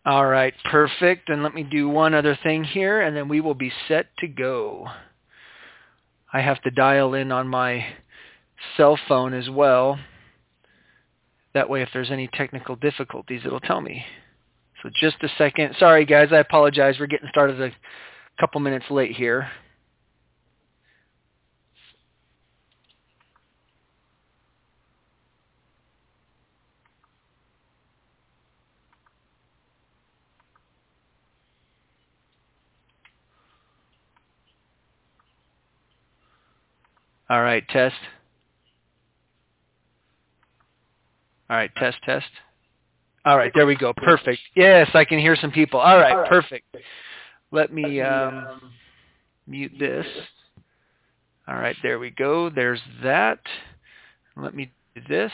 All right, perfect. And let me do one other thing here, and then we will be set to go. I have to dial in on my cell phone as well. That way, if there's any technical difficulties, it'll tell me. So just a second. Sorry, guys. I apologize. We're getting started a couple minutes late here. All right, test. All right, test, test. All right, there we go. Perfect. Yes, I can hear some people. All right, perfect. Let me mute this. All right, there we go. There's that. Let me do this.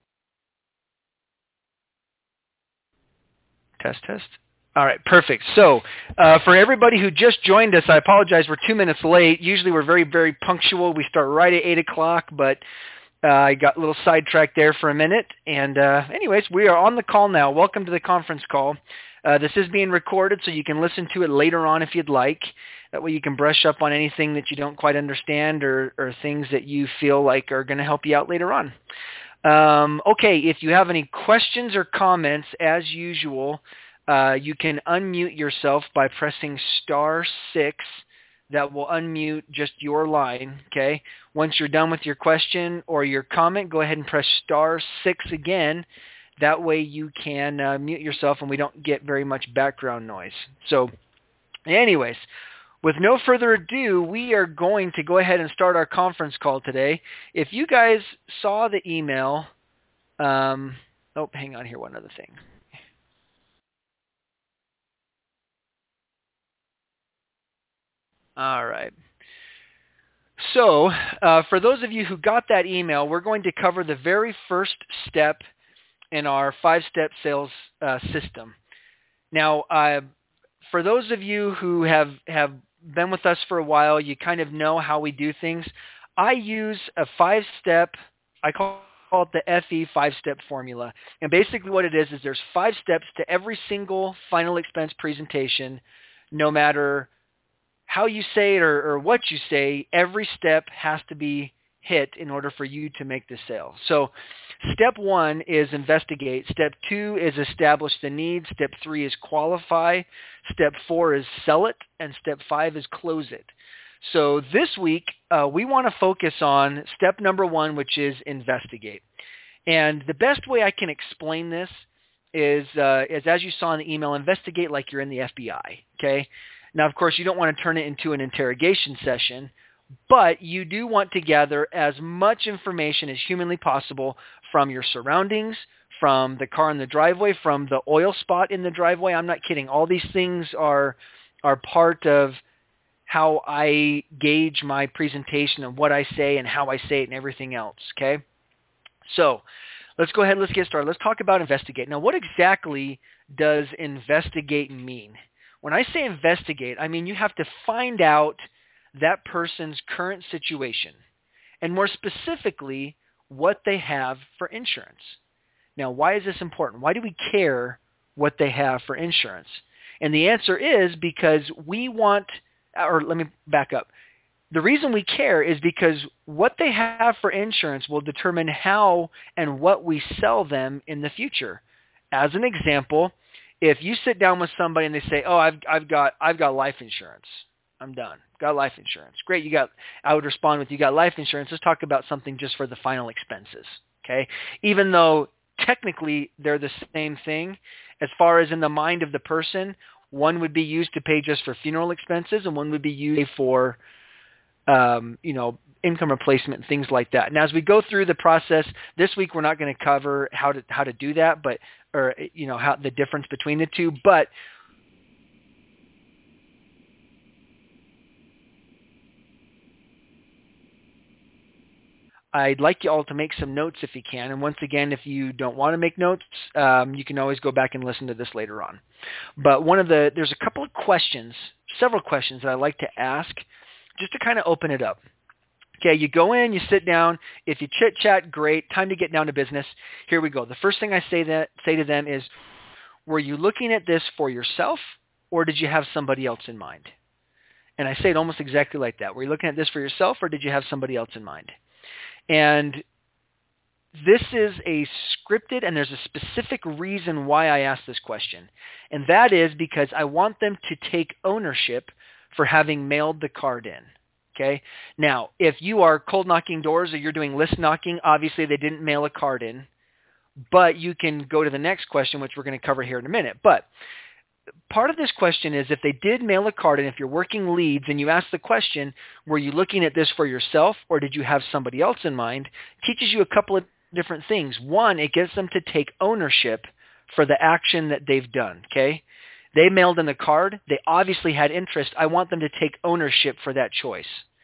Test, test. All right, perfect. So for everybody who just joined us, I apologize. We're 2 minutes late. Usually we're very, very punctual. We start right at 8 o'clock, but I got a little sidetracked there for a minute. And anyways, we are on the call now. Welcome to the conference call. This is being recorded, so you can listen to it later on if you'd like. That way you can brush up on anything that you don't quite understand or things that you feel like are going to help you out later on. Okay, if you have any questions or comments, as usual, you can unmute yourself by pressing *6. That will unmute just your line, okay? Once you're done with your question or your comment, go ahead and press *6 again. That way you can mute yourself and we don't get very much background noise. So anyways, with no further ado, we are going to go ahead and start our conference call today. If you guys saw the email, hang on here, one other thing. All right. So for those of you who got that email, we're going to cover the very first step in our 5-step sales system. Now, for those of you who have been with us for a while, you kind of know how we do things. I use a 5-step, I call it the FE 5-step formula. And basically what it is there's 5 steps to every single final expense presentation, no matter how you say it or what you say, every step has to be hit in order for you to make the sale. So step 1 is investigate. Step 2 is establish the need. Step 3 is qualify. Step 4 is sell it. And step 5 is close it. So this week, we want to focus on step number 1, which is investigate. And the best way I can explain this is as you saw in the email, investigate like you're in the FBI, okay? Now, of course, you don't want to turn it into an interrogation session, but you do want to gather as much information as humanly possible from your surroundings, from the car in the driveway, from the oil spot in the driveway. I'm not kidding. All these things are part of how I gauge my presentation and what I say and how I say it and everything else, okay? So let's go ahead. Let's get started. Let's talk about investigate. Now, what exactly does investigate mean? When I say investigate, I mean you have to find out that person's current situation, and more specifically, what they have for insurance. Now, why is this important? Why do we care what they have for insurance? And the answer is because we want, or let me back up. The reason we care is because what they have for insurance will determine how and what we sell them in the future. As an example, if you sit down with somebody and they say, "Oh, I've got life insurance. I'm done. Got life insurance." Great, I would respond with, "You got life insurance. Let's talk about something just for the final expenses." Okay? Even though technically they're the same thing, as far as in the mind of the person, one would be used to pay just for funeral expenses, and one would be used for income replacement and things like that. Now, as we go through the process this week, we're not going to cover how to do that, how the difference between the two. But I'd like you all to make some notes if you can. And once again, if you don't want to make notes, you can always go back and listen to this later on. But there's a couple of questions, several questions that I like to ask just to kind of open it up. Okay, you go in, you sit down. If you chit-chat, great. Time to get down to business. Here we go. The first thing I say to them is, were you looking at this for yourself, or did you have somebody else in mind? And I say it almost exactly like that. Were you looking at this for yourself, or did you have somebody else in mind? And this is a scripted, and there's a specific reason why I asked this question. And that is because I want them to take ownership for having mailed the card in. Okay? Now, if you are cold knocking doors or you're doing list knocking, obviously they didn't mail a card in. But you can go to the next question, which we're going to cover here in a minute. But part of this question is if they did mail a card in, if you're working leads and you ask the question, were you looking at this for yourself or did you have somebody else in mind, teaches you a couple of different things. One, it gets them to take ownership for the action that they've done, okay? They mailed in the card. They obviously had interest. I want them to take ownership for that choice.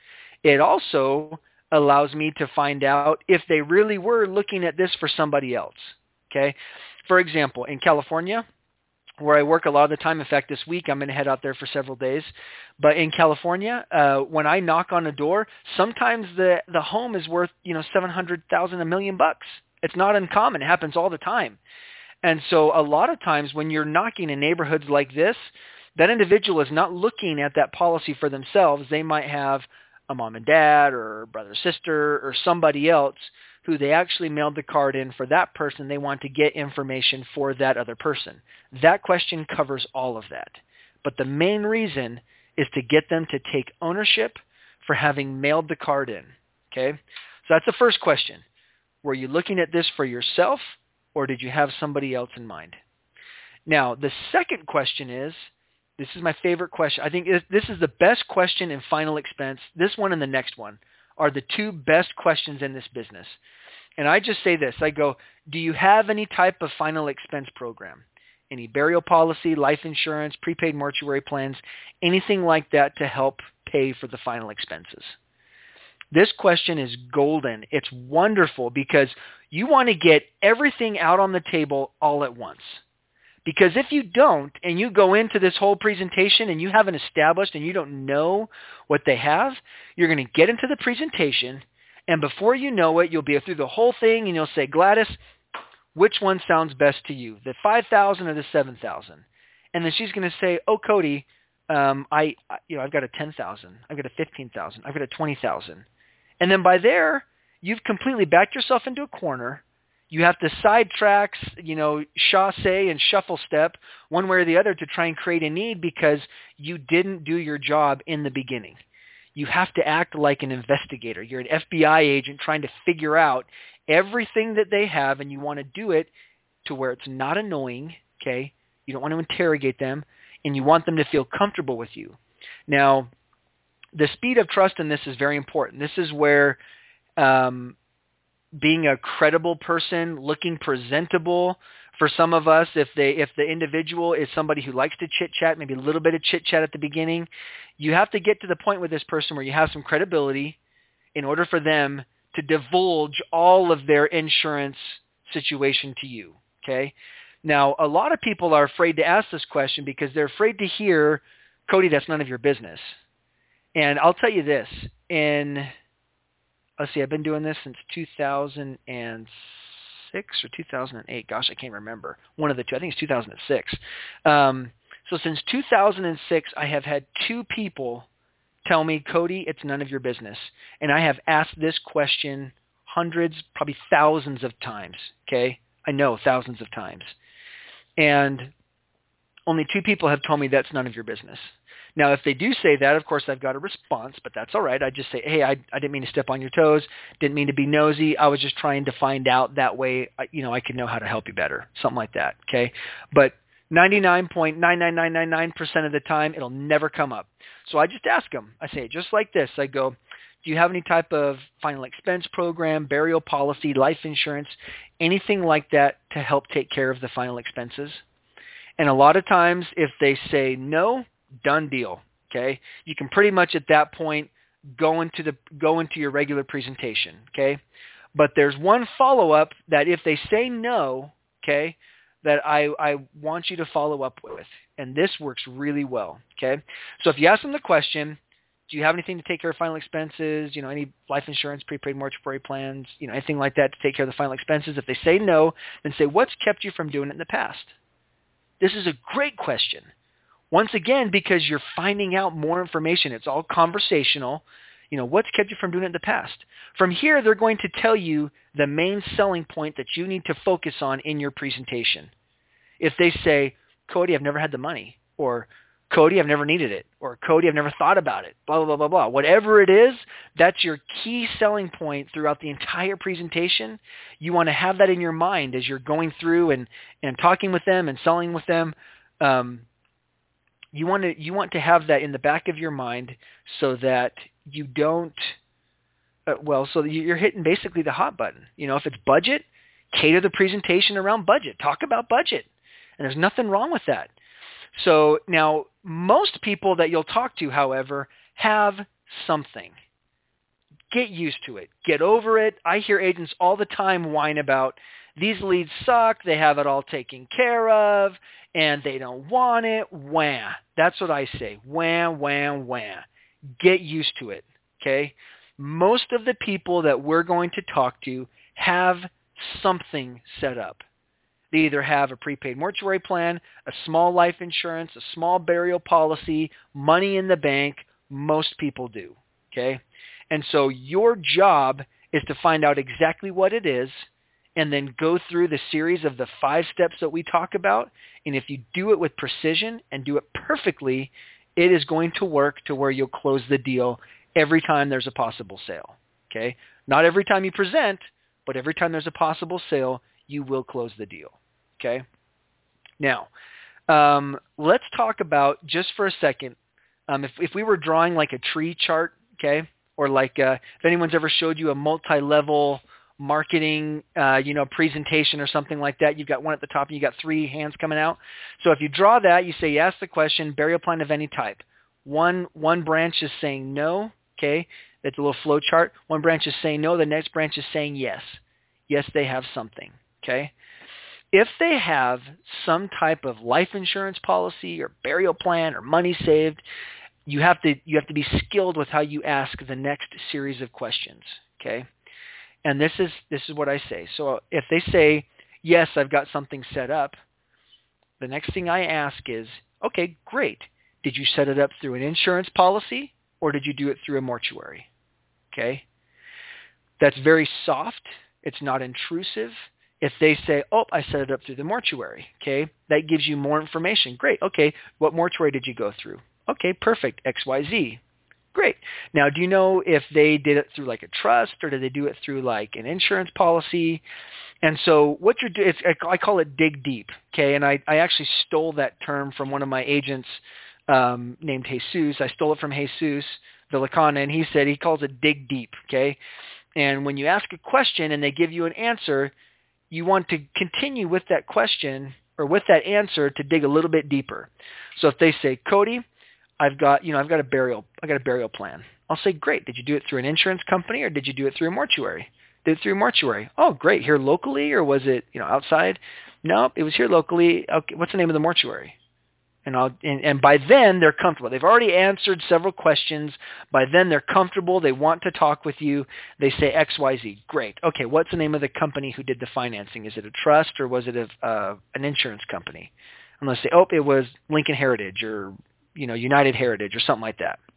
It also allows me to find out if they really were looking at this for somebody else, okay? For example, in California, where I work a lot of the time, in fact, this week I'm going to head out there for several days, but in California, when I knock on a door, sometimes the home is worth, $700,000, $1 million. It's not uncommon. It happens all the time. And so a lot of times when you're knocking in neighborhoods like this, that individual is not looking at that policy for themselves. They might have a mom and dad or brother or sister or somebody else who they actually mailed the card in for that person. They want to get information for that other person. That question covers all of that. But the main reason is to get them to take ownership for having mailed the card in. Okay? So that's the first question. Were you looking at this for yourself or did you have somebody else in mind? Now, the second question is, this is my favorite question. I think this is the best question in final expense. This one and the next one are the two best questions in this business. And I just say this. I go, do you have any type of final expense program? Any burial policy, life insurance, prepaid mortuary plans, anything like that to help pay for the final expenses? This question is golden. It's wonderful because you want to get everything out on the table all at once. Because if you don't, and you go into this whole presentation and you haven't established and you don't know what they have, you're going to get into the presentation, and before you know it, you'll be through the whole thing, and you'll say, Gladys, which one sounds best to you, the 5,000 or the 7,000? And then she's going to say, oh, Cody, I've got a 10,000, I've got a 15,000, I've got a 20,000. And then by there, you've completely backed yourself into a corner. You have to sidetrack, chasse and shuffle step one way or the other to try and create a need because you didn't do your job in the beginning. You have to act like an investigator. You're an FBI agent trying to figure out everything that they have, and you want to do it to where it's not annoying, okay? You don't want to interrogate them, and you want them to feel comfortable with you. Now, the speed of trust in this is very important. This is where being a credible person, looking presentable for some of us, if the individual is somebody who likes to chit-chat, maybe a little bit of chit-chat at the beginning, you have to get to the point with this person where you have some credibility in order for them to divulge all of their insurance situation to you, okay? Now, a lot of people are afraid to ask this question because they're afraid to hear, Cody, that's none of your business. And I'll tell you this, let's see, I've been doing this since 2006 or 2008. Gosh, I can't remember. One of the two. I think it's 2006. So since 2006, I have had two people tell me, Cody, it's none of your business. And I have asked this question hundreds, probably thousands of times, okay? I know, thousands of times. And only two people have told me that's none of your business. Now, if they do say that, of course, I've got a response, but that's all right. I just say, hey, I didn't mean to step on your toes, didn't mean to be nosy. I was just trying to find out that way, I can know how to help you better, something like that, okay? But 99.99999% of the time, it'll never come up. So I just ask them. I say it just like this. I go, do you have any type of final expense program, burial policy, life insurance, anything like that to help take care of the final expenses? And a lot of times, if they say no, done deal, okay? You can pretty much at that point go into your regular presentation, okay? But there's one follow-up that if they say no, okay, that I want you to follow up with. And this works really well, okay? So if you ask them the question, do you have anything to take care of final expenses, any life insurance, prepaid mortuary plans, anything like that to take care of the final expenses? If they say no, then say, what's kept you from doing it in the past? This is a great question. Once again, because you're finding out more information. It's all conversational. What's kept you from doing it in the past? From here, they're going to tell you the main selling point that you need to focus on in your presentation. If they say, Cody, I've never had the money, or Cody, I've never needed it, or Cody, I've never thought about it, blah, blah, blah, blah, blah. Whatever it is, that's your key selling point throughout the entire presentation. You want to have that in your mind as you're going through and talking with them and selling with them. You want to have that in the back of your mind so that you don't, so that you're hitting basically the hot button. If it's budget, cater the presentation around budget. Talk about budget. And there's nothing wrong with that. So now most people that you'll talk to, however, have something. Get used to it. Get over it. I hear agents all the time whine about these leads suck. They have it all taken care of and they don't want it. Wah. That's what I say. Wah, wah, wah. Get used to it. Okay? Most of the people that we're going to talk to have something set up. They either have a prepaid mortuary plan, a small life insurance, a small burial policy, money in the bank. Most people do. Okay? And so your job is to find out exactly what it is and then go through the series of the 5 steps that we talk about. And if you do it with precision and do it perfectly, it is going to work to where you'll close the deal every time there's a possible sale. Okay? Not every time you present, but every time there's a possible sale, you will close the deal. Okay? Now, let's talk about, just for a second, if we were drawing like a tree chart, okay, or like if anyone's ever showed you a multi-level marketing, presentation or something like that, you've got one at the top and you've got 3 hands coming out. So if you draw that, you say, you ask the question, burial plan of any type. One branch is saying no, okay, that's a little flow chart. One branch is saying no, the next branch is saying yes. Yes, they have something, okay? If they have some type of life insurance policy or burial plan or money saved, you have to be skilled with how you ask the next series of questions, okay? And this is what I say. So if they say, yes, I've got something set up, the next thing I ask is, okay, great. Did you set it up through an insurance policy or did you do it through a mortuary? Okay? That's very soft. It's not intrusive. If they say, oh, I set it up through the mortuary, okay, that gives you more information. Great. Okay, what mortuary did you go through? Okay, perfect. XYZ. Great. Now, do you know if they did it through like a trust or did they do it through like an insurance policy? And so what you're doing, I call it dig deep, okay? And I actually stole that term from one of my agents named Jesus. I stole it from Jesus Villicana, and he calls it dig deep, okay? And when you ask a question and they give you an answer, you want to continue with that question or with that answer to dig a little bit deeper. So if they say, Cody, I've got a burial plan. I'll say, great. Did you do it through an insurance company or did you do it through a mortuary? Did it through a mortuary. Oh, great. Here locally or was it, outside? Nope, it was here locally. Okay, what's the name of the mortuary? And by then they're comfortable. They've already answered several questions. By then they're comfortable. They want to talk with you. They say XYZ. Great. Okay, what's the name of the company who did the financing? Is it a trust or was it an insurance company? And they'll say, oh, it was Lincoln Heritage or United Heritage or something like that.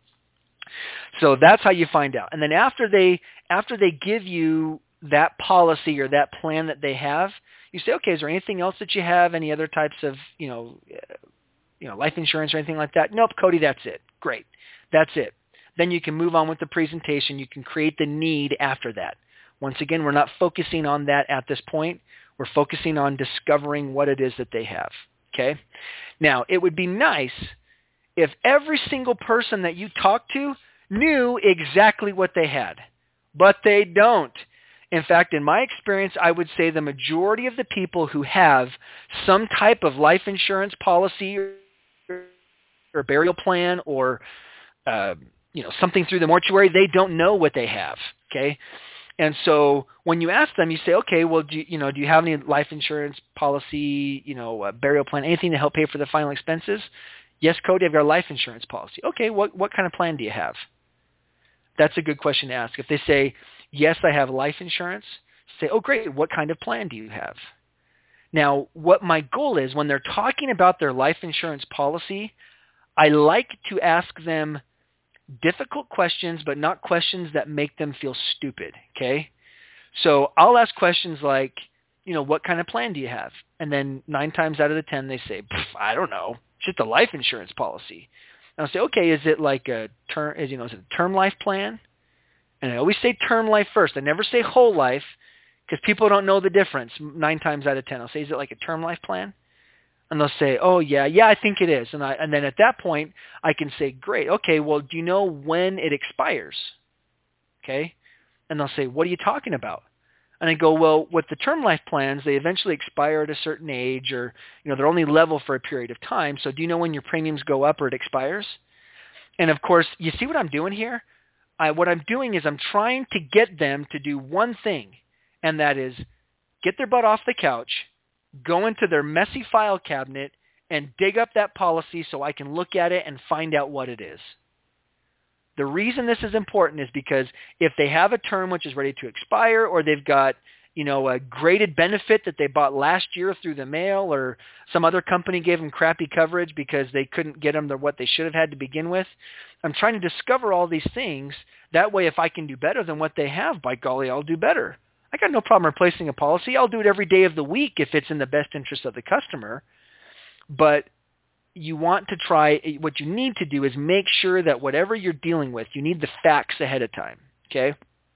So that's how you find out. And then after they give you that policy or that plan that they have, you say, okay, is there anything else that you have? Any other types of life insurance or anything like that? Nope, Cody, that's it. Great. That's it. Then you can move on with the presentation. You can create the need after that. Once again, we're not focusing on that at this point. We're focusing on discovering what it is that they have. Okay? Now, it would be nice if every single person that you talk to knew exactly what they had, but they don't. In fact, in my experience, I would say the majority of the people who have some type of life insurance policy or burial plan or something through the mortuary, they don't know what they have. Okay, and so when you ask them, you say, okay, well, do you have any life insurance policy, burial plan, anything to help pay for the final expenses? Yes, Cody, I've got a life insurance policy. Okay, what kind of plan do you have? That's a good question to ask. If they say, yes, I have life insurance, say, oh, great, what kind of plan do you have? Now, what my goal is when they're talking about their life insurance policy, I like to ask them difficult questions, but not questions that make them feel stupid, okay? So I'll ask questions like, what kind of plan do you have? And then 9 times out of the 10, they say, I don't know. It's just a life insurance policy. And I'll say, okay, is it like is it a term life plan? And I always say term life first. I never say whole life because people don't know the difference 9 times out of 10. I'll say, is it like a term life plan? And they'll say, oh, yeah, I think it is. And then at that point, I can say, great. Okay, well, do you know when it expires? Okay? And they'll say, what are you talking about? And I go, well, with the term life plans, they eventually expire at a certain age or, they're only level for a period of time. So do you know when your premiums go up or it expires? And of course, you see what I'm doing here? What I'm doing is I'm trying to get them to do one thing, and that is get their butt off the couch, go into their messy file cabinet, and dig up that policy so I can look at it and find out what it is. The reason this is important is because if they have a term which is ready to expire or they've got, a graded benefit that they bought last year through the mail or some other company gave them crappy coverage because they couldn't get them what they should have had to begin with, I'm trying to discover all these things. That way, if I can do better than what they have, by golly, I'll do better. I got no problem replacing a policy. I'll do it every day of the week if it's in the best interest of the customer. But you want to try, what you need to do is make sure that whatever you're dealing with, you need the facts ahead of time, okay?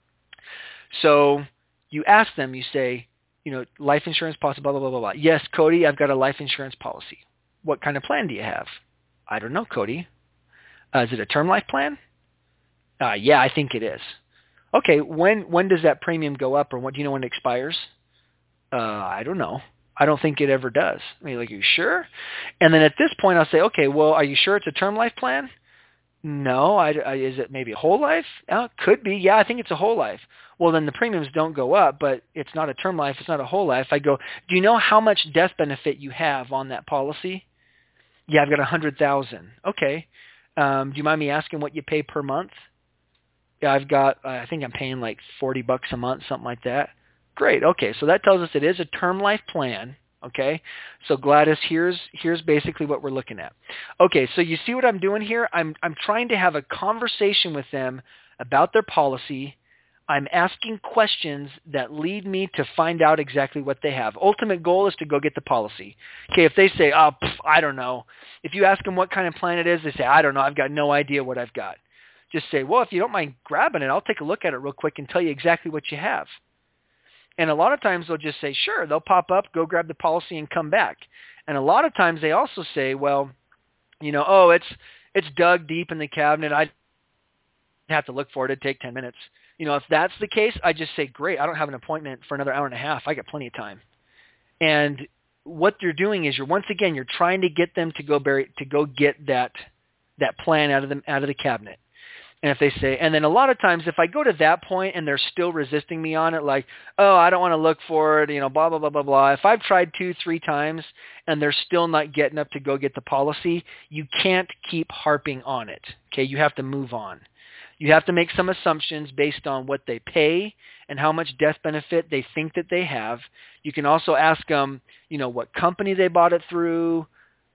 So you ask them, you say, life insurance policy, blah, blah, blah, blah, blah. Yes, Cody, I've got a life insurance policy. What kind of plan do you have? I don't know, Cody. Is it a term life plan? Yeah, I think it is. Okay, when does that premium go up or what do you know when it expires? I don't know. I don't think it ever does. I mean, are you sure? And then at this point, I'll say, okay, well, are you sure it's a term life plan? No. Is it maybe a whole life? Could be. Yeah, I think it's a whole life. Well, then the premiums don't go up, but it's not a term life. It's not a whole life. I go, do you know how much death benefit you have on that policy? Yeah, I've got 100,000. Okay. Do you mind me asking what you pay per month? Yeah, I think I'm paying like $40 a month, something like that. Great. Okay, so that tells us it is a term life plan. Okay, so Gladys, here's basically what we're looking at. Okay, so you see what I'm doing here? I'm trying to have a conversation with them about their policy. I'm asking questions that lead me to find out exactly what they have. Ultimate goal is to go get the policy. Okay, if they say, I don't know. If you ask them what kind of plan it is, they say, I don't know. I've got no idea what I've got. Just say, well, if you don't mind grabbing it, I'll take a look at it real quick and tell you exactly what you have. And a lot of times they'll just say, sure, they'll pop up, go grab the policy and come back. And a lot of times they also say, well, it's dug deep in the cabinet. I'd have to look for it. It'd take 10 minutes. If that's the case, I just say, great, I don't have an appointment for another hour and a half. I got plenty of time. And what you're doing is you're trying to get them to go get that plan out of the cabinet. And if they say, and then a lot of times if I go to that point and they're still resisting me on it, like, oh, I don't want to look for it, blah, blah, blah, blah, blah. If I've tried 2-3 times and they're still not getting up to go get the policy, you can't keep harping on it. Okay, you have to move on. You have to make some assumptions based on what they pay and how much death benefit they think that they have. You can also ask them, what company they bought it through,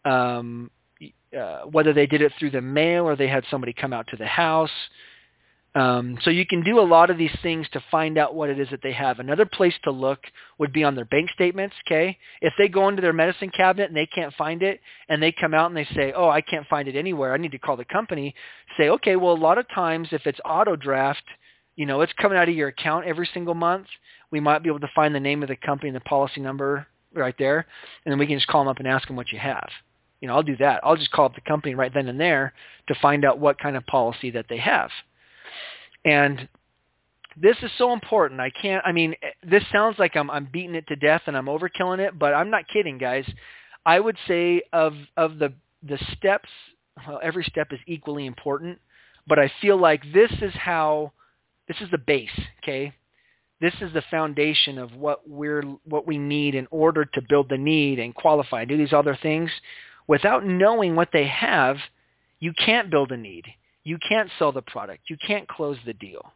whether they did it through the mail or they had somebody come out to the house. So you can do a lot of these things to find out what it is that they have. Another place to look would be on their bank statements, okay? If they go into their medicine cabinet and they can't find it and they come out and they say, oh, I can't find it anywhere, I need to call the company, say, okay, well, a lot of times if it's auto draft, it's coming out of your account every single month, we might be able to find the name of the company and the policy number right there, and then we can just call them up and ask them what you have. I'll do that. I'll just call up the company right then and there to find out what kind of policy that they have. And this is so important. This sounds like I'm beating it to death and I'm overkilling it, but I'm not kidding, guys. I would say of the steps, well, every step is equally important, but I feel like this is the base, okay? This is the foundation of what we need in order to build the need and qualify and do these other things. Without knowing what they have, you can't build a need. You can't sell the product. You can't close the deal.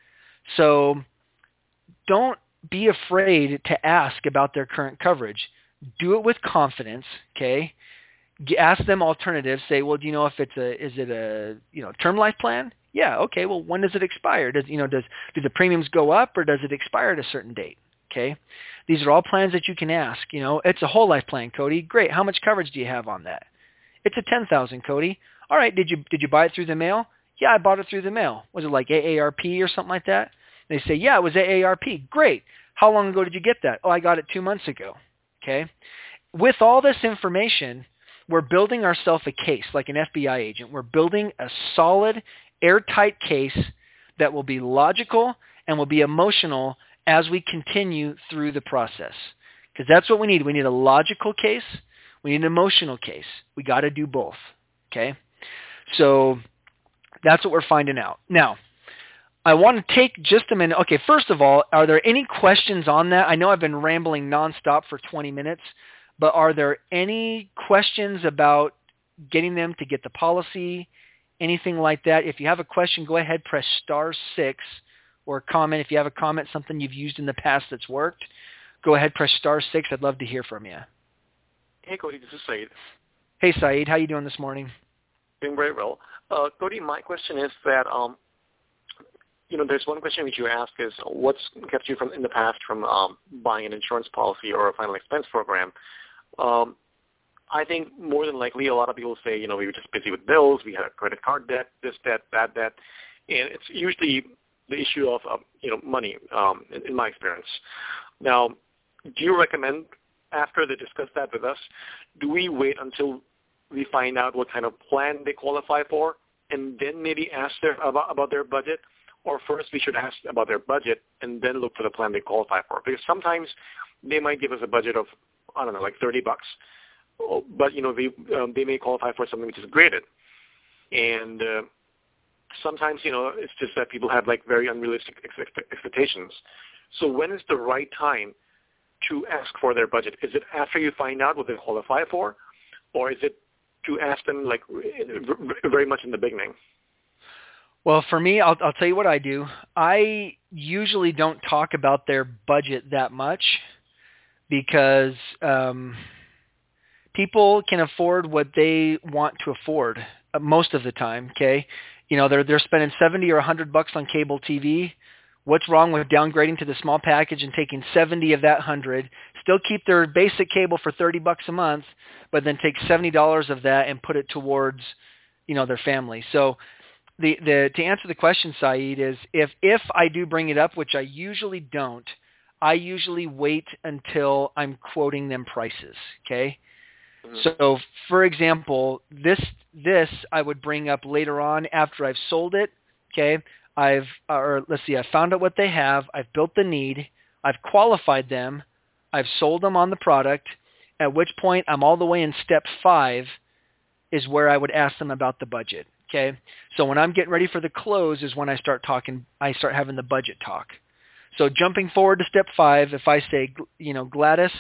So don't be afraid to ask about their current coverage. Do it with confidence, okay? Ask them alternatives. Say, well, do you know if is it a term life plan? Yeah, okay. Well, when does it expire? Do the premiums go up or does it expire at a certain date? Okay, these are all plans that you can ask. It's a whole life plan, Cody. Great. How much coverage do you have on that? It's a 10,000, Cody. All right. Did you buy it through the mail? Yeah, I bought it through the mail. Was it like AARP or something like that? They say, yeah, it was AARP. Great. How long ago did you get that? Oh, I got it 2 months ago. Okay. With all this information, we're building ourselves a case like an FBI agent. We're building a solid, airtight case that will be logical and will be emotional as we continue through the process. Because that's what we need. We need a logical case. We need an emotional case. We got to do both. Okay? So that's what we're finding out. Now, I want to take just a minute. Okay, first of all, are there any questions on that? I know I've been rambling nonstop for 20 minutes, but are there any questions about getting them to get the policy, anything like that? If you have a question, go ahead, press *6 or comment. If you have a comment, something you've used in the past that's worked, go ahead, press *6. I'd love to hear from you. Hey, Cody, this is Saeed. Hey, Saeed. How you doing this morning? Doing very well. Cody, my question is that, there's one question which you ask is what's kept you in the past from buying an insurance policy or a final expense program? I think more than likely a lot of people say, we were just busy with bills, we had a credit card debt, this debt, that debt, and it's usually the issue of money in my experience. Now, do you recommend after they discuss that with us, do we wait until we find out what kind of plan they qualify for and then maybe ask about their budget? Or first we should ask about their budget and then look for the plan they qualify for? Because sometimes they might give us a budget of, I don't know, like $30, but they may qualify for something which is graded. And sometimes it's just that people have like very unrealistic expectations. So when is the right time to ask for their budget? Is it after you find out what they qualify for, or is it to ask them like very much in the beginning? Well, for me, I'll tell you what I do. I usually don't talk about their budget that much because people can afford what they want to afford most of the time. Okay, they're spending $70 or $100 on cable TV. What's wrong with downgrading to the small package and taking 70 of that 100? Still keep their basic cable for $30 a month, but then take $70 of that and put it towards their family. So to answer the question, Saeed, is if I do bring it up, which I usually don't, I usually wait until I'm quoting them prices. Okay. Mm-hmm. So, for example, this I would bring up later on after I've sold it. Okay. I found out what they have. I've built the need. I've qualified them. I've sold them on the product. At which point I'm all the way in step 5 is where I would ask them about the budget. Okay. So when I'm getting ready for the close is when I start having the budget talk. So jumping forward to step 5, if I say, Gladys,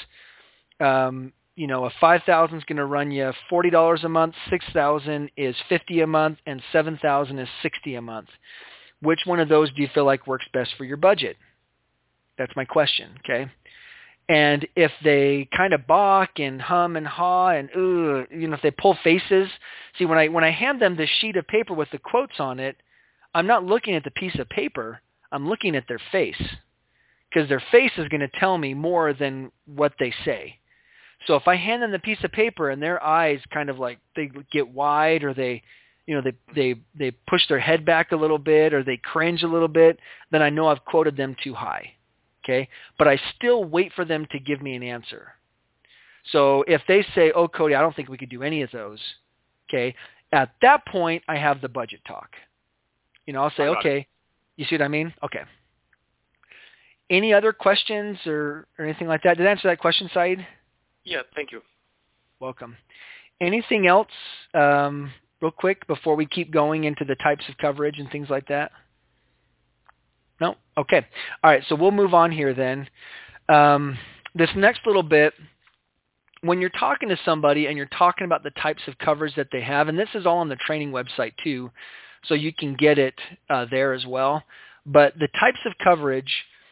a 5,000 is going to run you $40 a month, 6,000 is $50 a month, and 7,000 is $60 a month. Which one of those do you feel like works best for your budget? That's my question, okay? And if they kind of balk and hum and haw and if they pull faces, see when I hand them this sheet of paper with the quotes on it, I'm not looking at the piece of paper. I'm looking at their face because their face is going to tell me more than what they say. So if I hand them the piece of paper and their eyes kind of like they get wide or they push their head back a little bit or they cringe a little bit, then I know I've quoted them too high. Okay? But I still wait for them to give me an answer. So if they say, oh, Cody, I don't think we could do any of those, okay, at that point I have the budget talk. I'll say, okay, you see what I mean? Okay. Any other questions or anything like that? Did I answer that question, Saeed? Yeah, thank you. Welcome. Anything else real quick before we keep going into the types of coverage and things like that? No? Okay. All right, so we'll move on here then. This next little bit, when you're talking to somebody and you're talking about the types of coverage that they have, and this is all on the training website too, so you can get it there as well. But the types of coverage,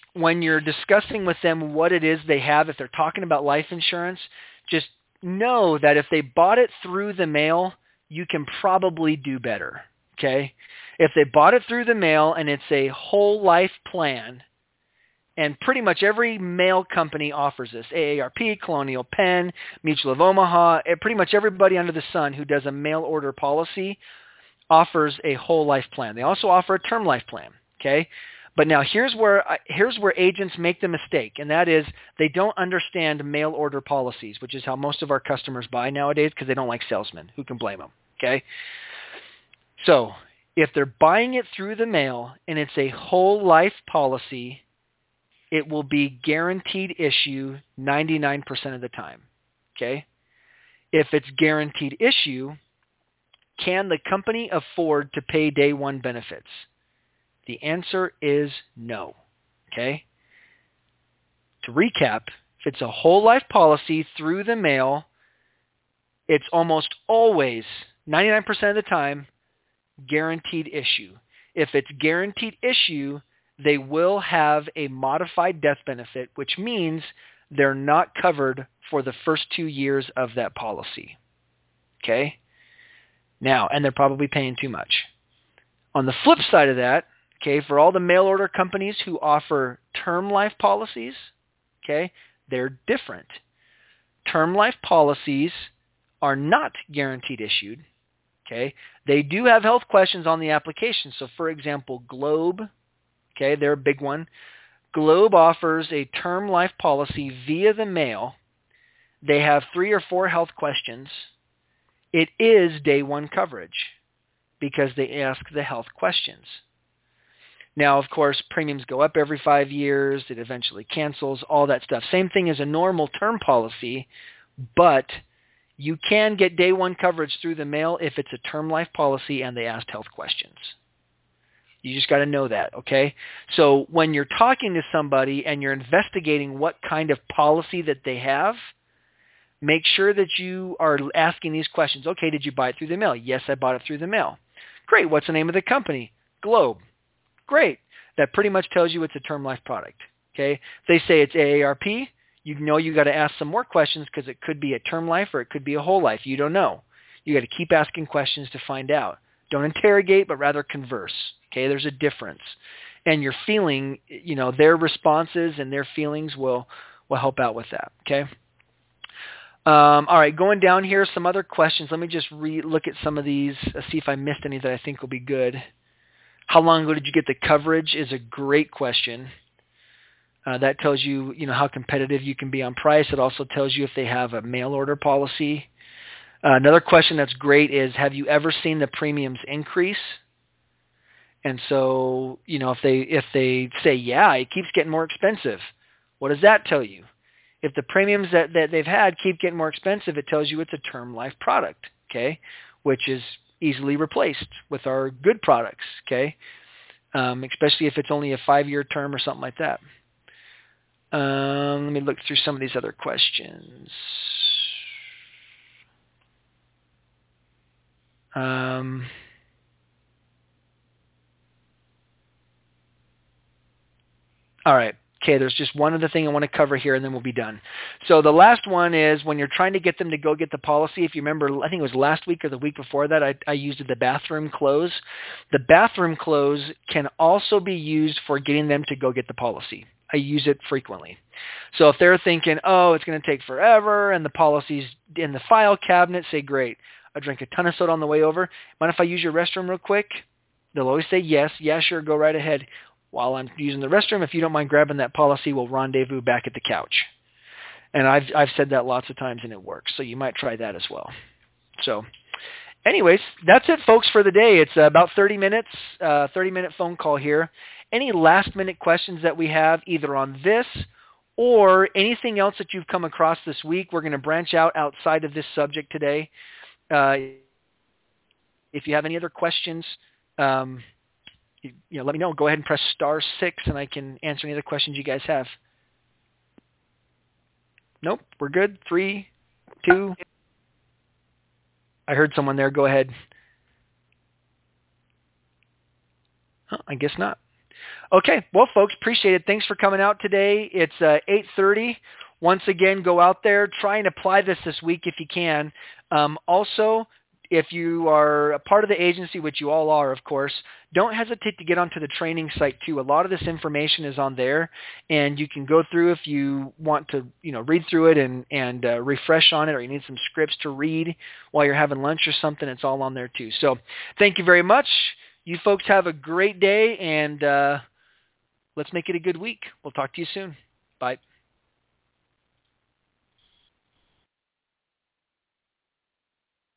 when you're discussing with them what it is they have, if they're talking about life insurance, just know that if they bought it through the mail, you can probably do better, okay? If they bought it through the mail and it's a whole life plan, and pretty much every mail company offers this, AARP, Colonial Penn, Mutual of Omaha, pretty much everybody under the sun who does a mail order policy offers a whole life plan. They also offer a term life plan, okay? But now here's where agents make the mistake, and that is they don't understand mail order policies, which is how most of our customers buy nowadays because they don't like salesmen. Who can blame them, okay? So if they're buying it through the mail and it's a whole life policy, it will be guaranteed issue 99% of the time, okay? If it's guaranteed issue, can the company afford to pay day one benefits? The answer is no, okay? To recap, if it's a whole life policy through the mail, it's almost always, 99% of the time, guaranteed issue. If it's guaranteed issue, they will have a modified death benefit, which means they're not covered for the first 2 years of that policy, okay? Now, and they're probably paying too much. On the flip side of that, okay, for all the mail order companies who offer term life policies, okay, they're different. Term life policies are not guaranteed issued, okay? They do have health questions on the application. So, for example, Globe, okay, they're a big one. Globe offers a term life policy via the mail. They have 3 or 4 health questions. It is day one coverage because they ask the health questions. Now, of course, premiums go up every 5 years. It eventually cancels, all that stuff. Same thing as a normal term policy, but you can get day one coverage through the mail if it's a term life policy and they asked health questions. You just got to know that, okay? So when you're talking to somebody and you're investigating what kind of policy that they have, make sure that you are asking these questions. Okay, did you buy it through the mail? Yes, I bought it through the mail. Great. What's the name of the company? Globe. Great. That pretty much tells you it's a term life product. Okay. If they say it's AARP, you know you got to ask some more questions because it could be a term life or it could be a whole life. You don't know. You got to keep asking questions to find out. Don't interrogate, but rather converse. Okay. There's a difference, and your feeling, you know, their responses and their feelings will help out with that. Okay. All right. Going down here, some other questions. Let me just look at some of these. See if I missed any that I think will be good. How long ago did you get the coverage is a great question. That tells you, you know, how competitive you can be on price. It also tells you if they have a mail order policy. Another question that's great is, have you ever seen the premiums increase? And so, you know, if they say, yeah, it keeps getting more expensive, what does that tell you? If the premiums that they've had keep getting more expensive, it tells you it's a term life product, okay, which is easily replaced with our good products, okay, especially if it's only a 5-year term or something like that. Let me look through some of these other questions. All right. Okay, there's just one other thing I want to cover here, and then we'll be done. So the last one is when you're trying to get them to go get the policy. If you remember, I think it was last week or the week before that, I used the bathroom close. The bathroom close can also be used for getting them to go get the policy. I use it frequently. So if they're thinking, oh, it's going to take forever, and the policy's in the file cabinet, say, great. I drank a ton of soda on the way over. Mind if I use your restroom real quick? They'll always say yes. Yeah, sure, go right ahead. While I'm using the restroom, if you don't mind grabbing that policy, we'll rendezvous back at the couch. And I've said that lots of times, and it works. So you might try that as well. So anyways, that's it, folks, for the day. It's about 30 minutes, 30-minute phone call here. Any last-minute questions that we have, either on this or anything else that you've come across this week, we're going to branch out outside of this subject today. If you have any other questions, let me know. Go ahead and press *6, and I can answer any other questions you guys have. Nope, we're good. 3, 2. I heard someone there. Go ahead. I guess not. Okay. Well, folks, appreciate it. Thanks for coming out today. It's 8:30. Once again, go out there. Try and apply this week if you can. Also, if you are a part of the agency, which you all are, of course, don't hesitate to get onto the training site too. A lot of this information is on there, and you can go through if you want to, read through it and refresh on it, or you need some scripts to read while you're having lunch or something. It's all on there too. So thank you very much. You folks have a great day, and let's make it a good week. We'll talk to you soon. Bye.